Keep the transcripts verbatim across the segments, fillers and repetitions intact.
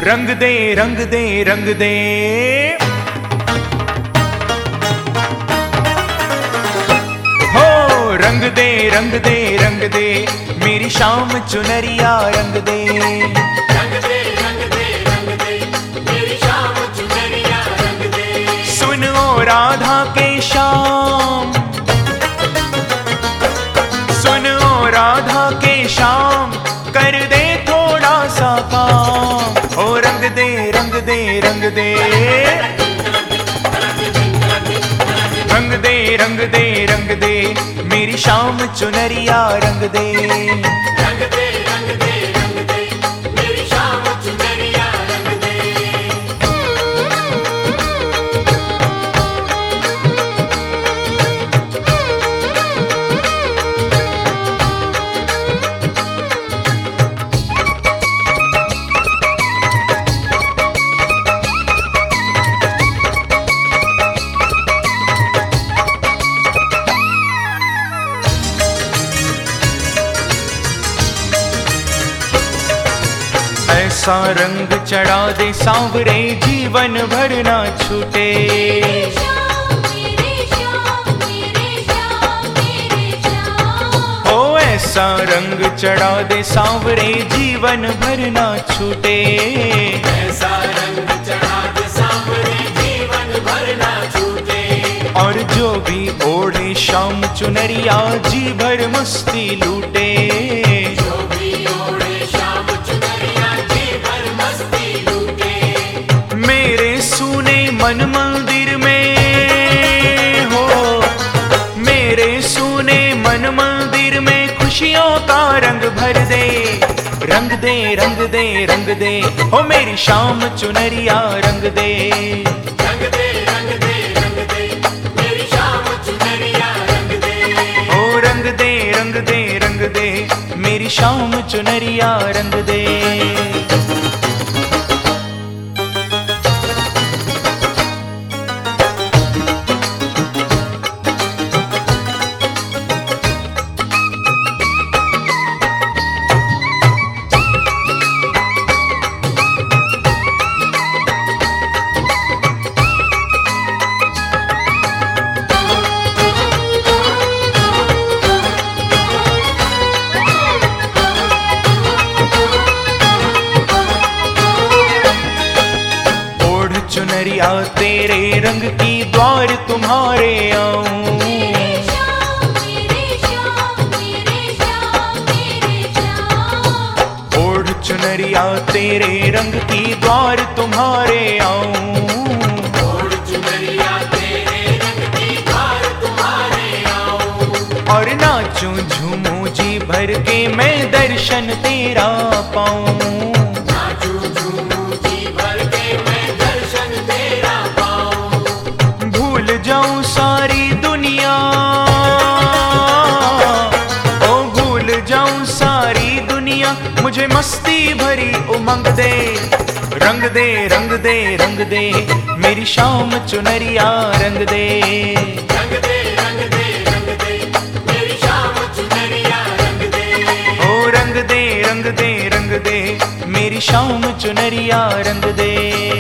रंग दे रंग दे रंग दे हो, रंग दे रंग दे रंग दे मेरी शाम चुनरिया रंग दे। रंग दे रंग दे रंग दे मेरी शाम चुनरिया रंग दे। सुन ओ राधा के श्याम, सुन ओ राधा के श्याम, कर दे थोड़ा सा काम। ओ रंग दे रंग दे रंग दे रंग दे रंग दे रंग दे मेरी शाम चुनरिया रंग दे। रंग दे रंग दे रंग दे मेरी शाम चुनरिया रंग दे। ऐसा रंग चढ़ा दे सांवरे जीवन भर ना छूटे। ओ ऐसा रंग चढ़ा दे सांवरे जीवन भर ना छूटे। ऐसा रंग चढ़ा दे सांवरे जीवन भर ना छूटे। और जो भी ओढ़े शाम चुनरिया जी भर मस्ती लूटे। जो भी ओढ़े शाम चुनरिया जी भर मस्ती लूटे। मेरे सूने मन मंदिर में हो, मेरे सूने मन मंदिर में खुशियों का रंग भर दे। रंग दे रंग दे रंग दे हो मेरी शाम चुनरिया रंग दे। रंग दे रंग दे रंग दे मेरी शाम चुनरिया रंग दे। ओ रंग दे रंग दे रंग दे मेरी शाम चुनरिया रंग दे। चुनरिया तेरे रंग की द्वार तुम्हारे आऊं। ओढ़ चुनरिया तेरे रंग की द्वार तुम्हारे आऊं। ओढ़ चुनरिया तेरे रंग की द्वार तुम्हारे आऊं। और नाचूं झूमूं जी भर के मैं दर्शन तेरा पाऊं। जाऊं सारी दुनिया, ओ भूल जाऊं सारी दुनिया, मुझे मस्ती भरी उमंग दे। रंग दे रंग दे रंग दे मेरी शाम चुनरिया रंग दे। रंग दे रंग दे रंग दे मेरी शाम चुनरिया रंग दे। ओ रंग दे रंग दे रंग दे मेरी शाम चुनरिया रंग दे।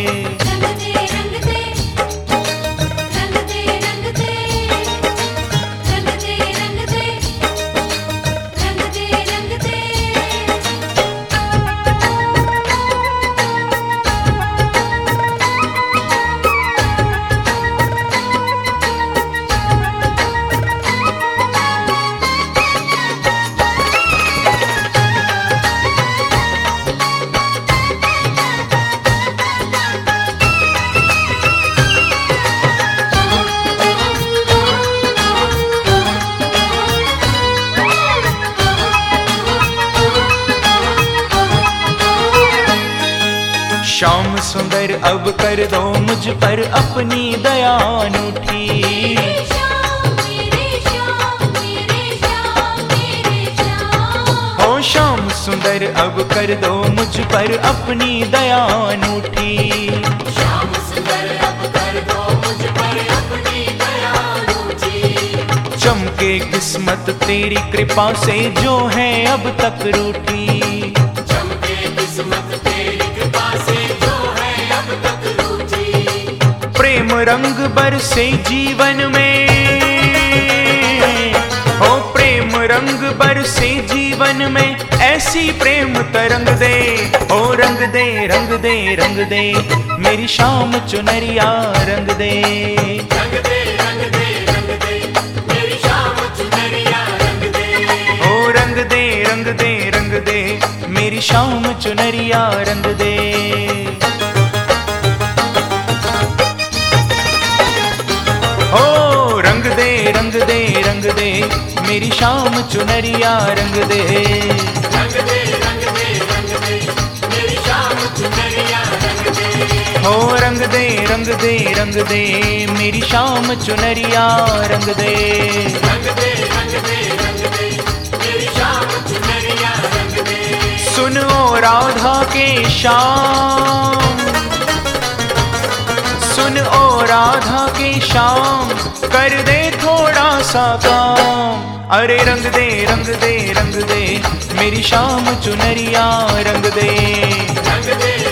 श्याम सुंदर अब कर दो मुझ पर अपनी दया अनूठी। हो श्याम सुंदर अब कर दो मुझ पर अपनी दया अनूठी। श्याम सुंदर अब कर दो मुझ पर अपनी दया अनूठी। चमके किस्मत तेरी कृपा से जो है अब तक रूठी। चमके किस्मत तेरी कृपा से रंग बरसे जीवन में, ओ प्रेम रंग बरसे जीवन में, ऐसी प्रेम तरंग दे, ओ रंग दे रंग दे रंग दे, मेरी शाम चुनरिया रंग दे। रंग दे रंग दे रंग दे, मेरी शाम चुनरिया रंग दे। ओ रंग दे रंग दे रंग दे, मेरी शाम चुनरिया रंग दे। ओ रंग दे रंग दे रंग दे, मेरी शाम चुनरिया रंग दे। रंग दे रंग दे रंग दे, मेरी शाम चुनरिया रंग दे। ओ रंग दे रंग दे रंग दे, मेरी शाम चुनरिया रंग दे। रंग दे रंग दे रंग दे, मेरी शाम चुनरिया रंग दे। सुनो राधा के श्याम, सुन ओ राधा के श्याम, कर दे थोड़ा सा काम। अरे रंग दे रंग दे रंग दे, मेरी शाम चुनरिया रंग दे। रंग दे